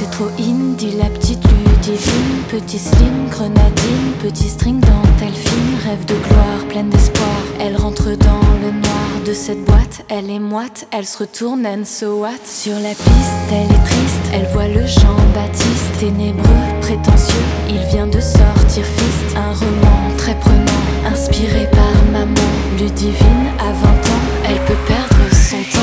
c'est trop in, dit la petite Ludivine. Petit slim, grenadine, petit string dentelle fine. Rêve de gloire, pleine d'espoir. Elle rentre dans le noir de cette boîte. Elle est moite, elle se retourne and so what. Sur la piste, elle est triste. Elle voit le Jean-Baptiste, ténébreux, prétentieux. Il vient de sortir fist. Un roman très prenant, inspiré par maman. Ludivine, à 20 ans, elle peut perdre son temps.